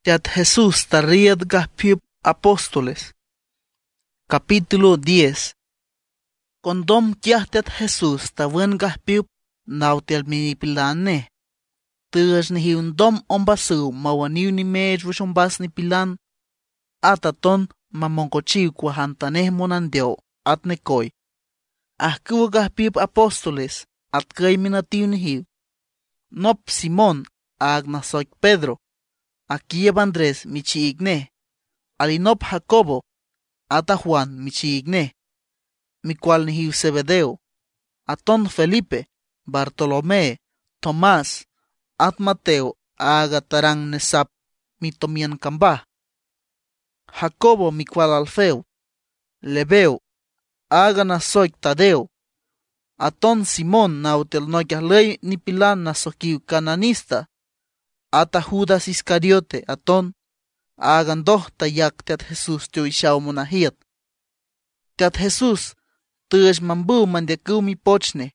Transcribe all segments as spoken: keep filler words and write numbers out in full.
Teat Jesús tariad gahpiup apóstoles. Capítulo diez. Condom kiah teat Jesús tawen gahpiup nautial minipilane. Tuas ni hiundom ombasu mawaniu ni mej rushombas ni pilan. Ataton mamonkochiu kwahantaneh monandeo at nekoi. Ahkuwa gahpiup apóstoles at kay minatiu ni hiu. Nop Simón agnasoik Pedro. Aquí Andrés michiigne, alinop Jacobo, ata Juan michiigne, mi cual ni hiu Zebedeo, aton Felipe, Bartolomé, Tomás, at Mateo, aga tarang nesap, mi tomian kamba. Jacobo mi cual Alfeo, Lebeo, aga nasoik Tadeo, aton Simón nautel noyahley ni pilan nasokiu cananista. Ata Judas Iscariote aton, agan doh tayak teat Jesús teo ishao monahiat. Teat Jesús, tuash mambu mandiaku mi pochne.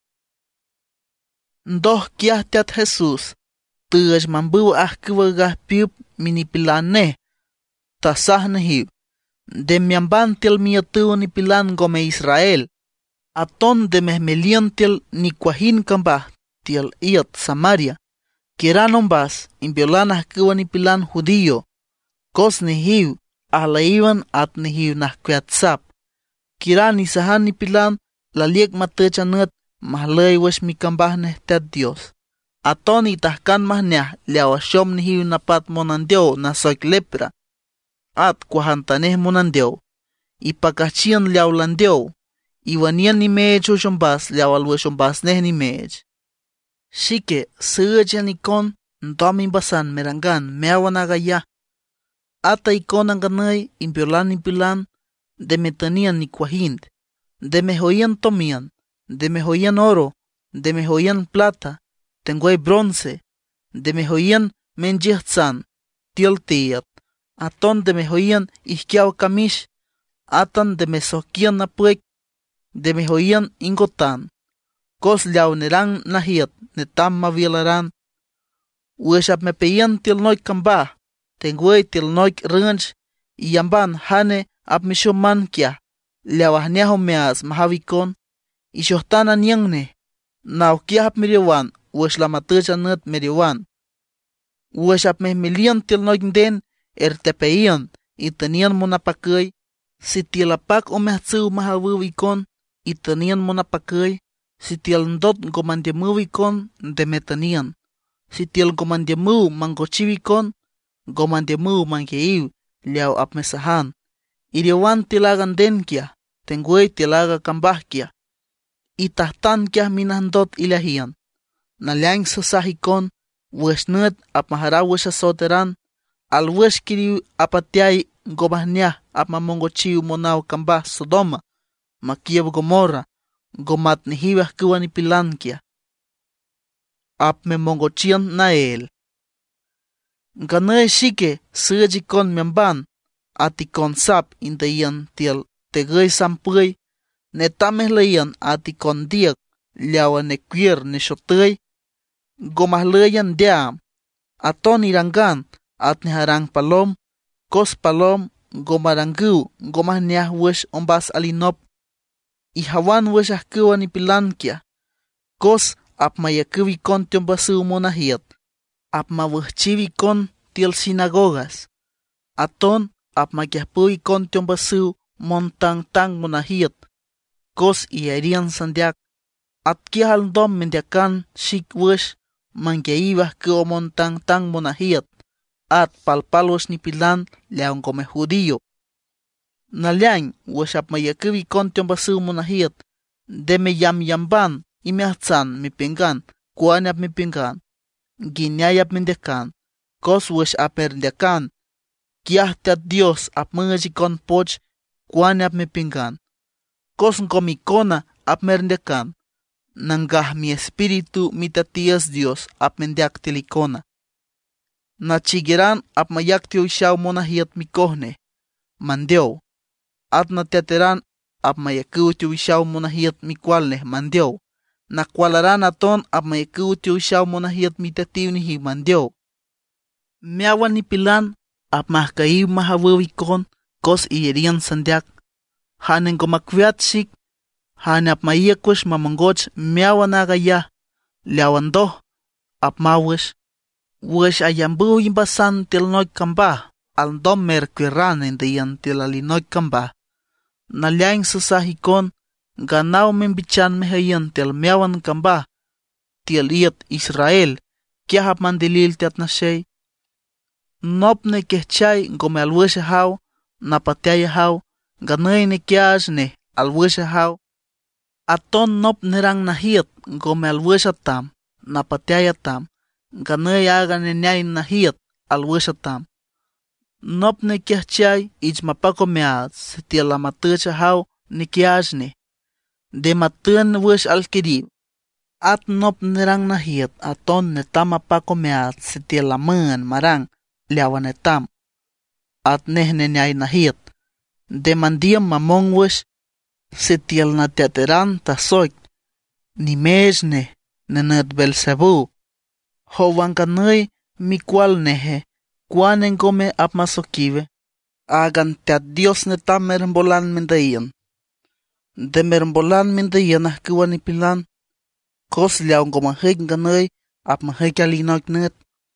Ndoh kiah teat Jesús, tuash mambu ahkuwa gahpiup minipilane, tasah nehiu. De miamban tel miatu ni pilan gome Israel, aton de mehmelion tel ni kwahin kambah tel iat Samaria. Kiranon bas, inviolana kuwa ni pilan judío, kos ni hiu, ahlaiwan at ni hiu nahkweatsap. Kiran isahan ni pilan, laliek matechanut, mahlay wash mi kambah nehtet Dios. Aton itahkan mahnyah, liawashom ni hiu napat monandeo nasoik lepra. At kwahantaneh monandeo, ipakachian liawlandeo, iwanian ni mej ushombas, liawalweshombas neh ni mej. Shike, suja ikon, ndomin basan merangan, meawanagaya. Ata ikon anganay, impiolan impilan, de metanian ni kwahind, de mejoyan tomian, de mejoyan oro, de mejoyan plata, tenguay bronce, de mejoyan menjihtsan, tioltiat, aton de mejoyan ihkiaw kamish, atan de mesokian napuek, de mejoyan ingotan. Kos liaunerang nahiat, netam mavielaran. Ueshap me peyan til noik kamba, tenguay til noik ranch, iyamban hane ap mishoman kia, liawahneaho meas mahavikon, ishohtana niangne, nau kia ap miriwan, uesh la matucha nut miriwan. Ueshap me milian til noik den, ertepeyan, itanian monapakay, si tilapak o mehtsu mahawivikon, itanian monapakay. Si tiel ndot gomandiamuvikon de metanian. Si tiel gomandiamu mangochivikon, gomandiamu mangeiu, liao apmesahan. Iriwan tilagan denkia, tenguay tilaga kambahkia. Itahtan kia minandot ilahian. Nalyang sasahikon, wesnut apmahara wesasoteran, al weskiriu apatiay gobahnya apmamongochiu monao kambah Sodoma, Makiab Gomorra. Gomat ni hiwah kuwa ni pilankia. Ap me mongochian na el. Ganay shike sujikon miamban, atikon sap indayan tiel tegay sampuy, netameh layan atikon diak, liawa ne kuyer ne shotay, gomahlayan diam, aton irangan, at neharang palom, kos palom, gomarangu, gomahniah wish ombas alinop, ihawan weshah kuwa ni pilankia. Kos ap mayakuvikon tiombasu monahiat. Ap mawahchivikon tiel sinagogas. Aton ap magyahpuvikon tiombasu montang tang monahiat. Kos iarian sandiak. At kiahaldom mendiakan shik wesh mangyayibah kuwa montang tang monahiat. At palpalos ni pilan leon come judío. Nalyang, washap mayakubi kontion basu monahiat, de me yam yamban, imiatsan mi pingan, kuanyap mi pingan, ginyayap mindekan, kos wash aperdekan, kiah tat Dios ap mangajikon poch, kuanyap mi pingan, kos ngomikona ap merdekan, nanggah mi espiritu mitatias Dios ap mendiak tilikona. Nachigiran ap mayaktio ishaw monahiat mi kohne, mandeo. At nateteran ap mayakuti wishaw monahiat mi kwalneh mandeo. Nakwalaran aton ap mayakuti wishaw monahiat mi tatiu ni hi mandeo. Miawan ni pilan ap mahkaiw mahawawikon kos iyerian sandiak. Hanen gomakwiat shik, hane ap maiyakwish mamangoch miawanagaya, liawandoh ap mawish. Wish ayambu imbasan til noy kamba, aldom merkwiran indian til alinoy kamba. Nalyang susahikon, ganaw mimbichan mehayan til miawan kamba, til iyat Israel, kiahap mandilil tiat na shay. Nop ne kehchay gome alwisha haw, napataya haw, ganay ne kiash ne alwisha haw. Aton nop nerang nahiyat gome alwisha tam, napataya tam, ganay aga ne nyay nahiyat alwisha tam. Nop ne kehchay ich mapako mead, siti alamatucha haw ne kiash ne. De matun wish alkirib. At nop nerang nahiyat aton ne tamapako mead, siti alaman marang, liawanetam. At nehne nyay nahiyat. De mandiam mamong wish, siti al na teateran tasoik. Ni mejne, nenad belsebu. Hovan kanay, mi kwal nehe, kwanen gome ap masokive. Agan teat Dios ne tam mermbolan mendayan. De mermbolan mendayan ahkiwan ipilan. Kos liawan gomahig kanay, ap mahig alinoik net.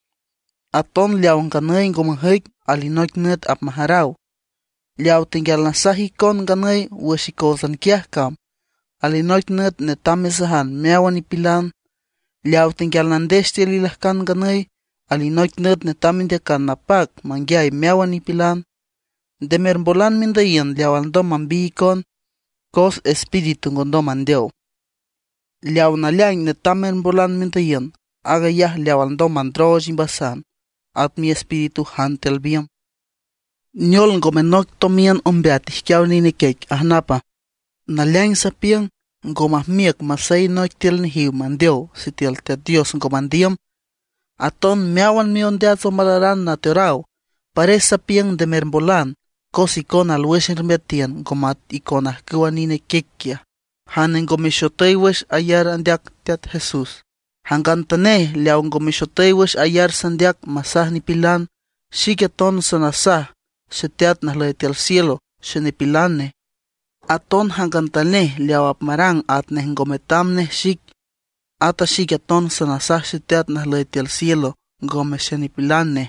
Aton liawan kanay gomahig alinoik net ap maharaw. Liaw tinggal nasahikon kanay washikosan kiahkam. Alinoik net ne tamesahan meawan ipilan. Liaw tinggal nandeste lilahkan kanay. Alinoik net ne tamindekan napak mangyay meawan ipilan. De mermbolan mendayan liawan do mambikon. Kos espiritu ngondo mandeo. Liaw na liang ne tamermbolan mendayan. Agayah liawan do mandroj imbasan. At mi espiritu hantel biam. Nyol ngomenok tomian ombeat ihkiaw ni nekek ahnapa. Nalyang sapiang ngomah miak masay noik til ni hiu mandeo si til te Dios ngomandiam. Aton miawan mi ondeat somararan na teorao. Pare sapiang de mermbolan. Kos ikon alweshin remetian ngomat ikon ahkiwa ni nekekkia. Hanen gomishotay wesh ayar andiak tiat Jesus. Hanggang tane liaw gomishotay wesh ayar sandiak masah ni pilan. Shiketon sanasah. Setiat nahlay til cielo, shenipilane. Aton hanggang tane liawap marang at nehgometam neh shik. Ata shikaton sanasah setiat nahlay til cielo, gome shenipilane.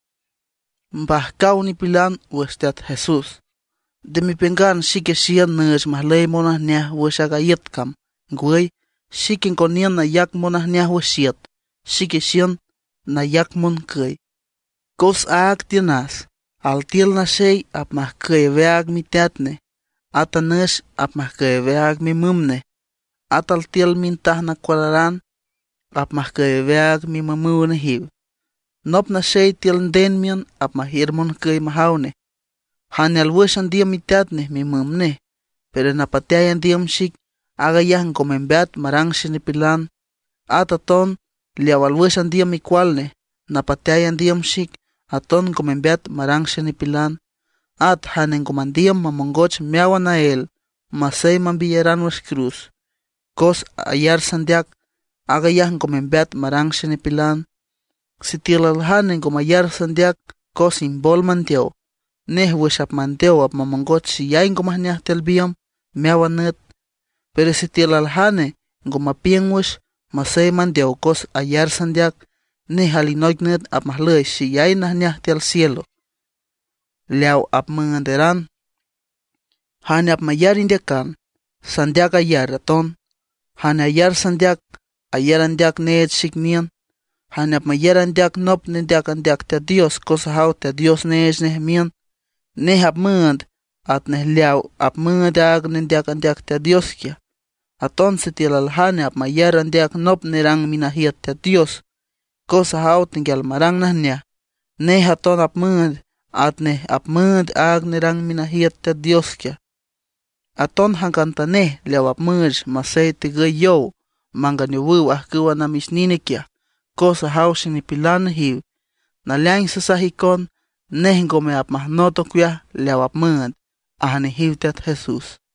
Mbahkaw ni pilan westiat Jesus. Demi pengan shike shian naj mahlay monah niah weshagayet kam. Gway, shikin konian na yak monah niah weshiat. Shike shian na yak mon kay. Kos aak tinas. Al til na shay ap mahkayeveag mi teatne. Ata nash ap mahkayeveag mi mumne. At al til mintah na kwalaran ap mahkayeveag mi mamune hiv. Nop na shay til denmian ap mahirmon kay mahawne. Hanel wishan diam mi teatne mi mumne. Pero napatayan diam shik agayang komembeat marang shinipilan. Ata ton liawal wishan diam mi kwalne. Napatayan diam shik. Aton komembeat marang shinipilan. At hanen komandiam mamongoch miawan na el. Masay mambiyaran was cruz. Kos ayar sandiak. Agayang komembeat marang shinipilan. Si tilal hanen komayar sandiak. Kos imbol manteo. Neh wishap manteo ap mamongoch siyain komahniah telbiam. Miawan net. Pero si tilal hanen komapiang wish. Masay manteo kos ayar sandiak. Ne halinoik net ap mahlay siyay nahniah til cielo. Liaw ap menganderan. Hane ap mayar indiakan. Sandiak ayar aton. Hane ayar sandiak. Ayar andiak neet shiknian. Hane ap mayar andiak nop nendiak andiak te Dios. Kosa haw te Dios neej nehmian. Neh ap mengand. At neh liaw ap mengandiak nendiak andiak te Dios kia. Aton setilal hane ap mayar andiak nop nerang minahiat te Dios. Kosa haw tinggal marang nahnya. Neh aton ap mengand. At neh ap mengand ag nerang minahiat te Dios kia. Aton hangkanta neh liaw ap mengand masay tigay yow. Manga niwiw ahkiwa na misnine kia. Kosa haw sinipilan hiw. Nalyang sasahikon. Neh ngome ap mahnoto kuya liaw ap mengand. Ahane hiw tet Jesus.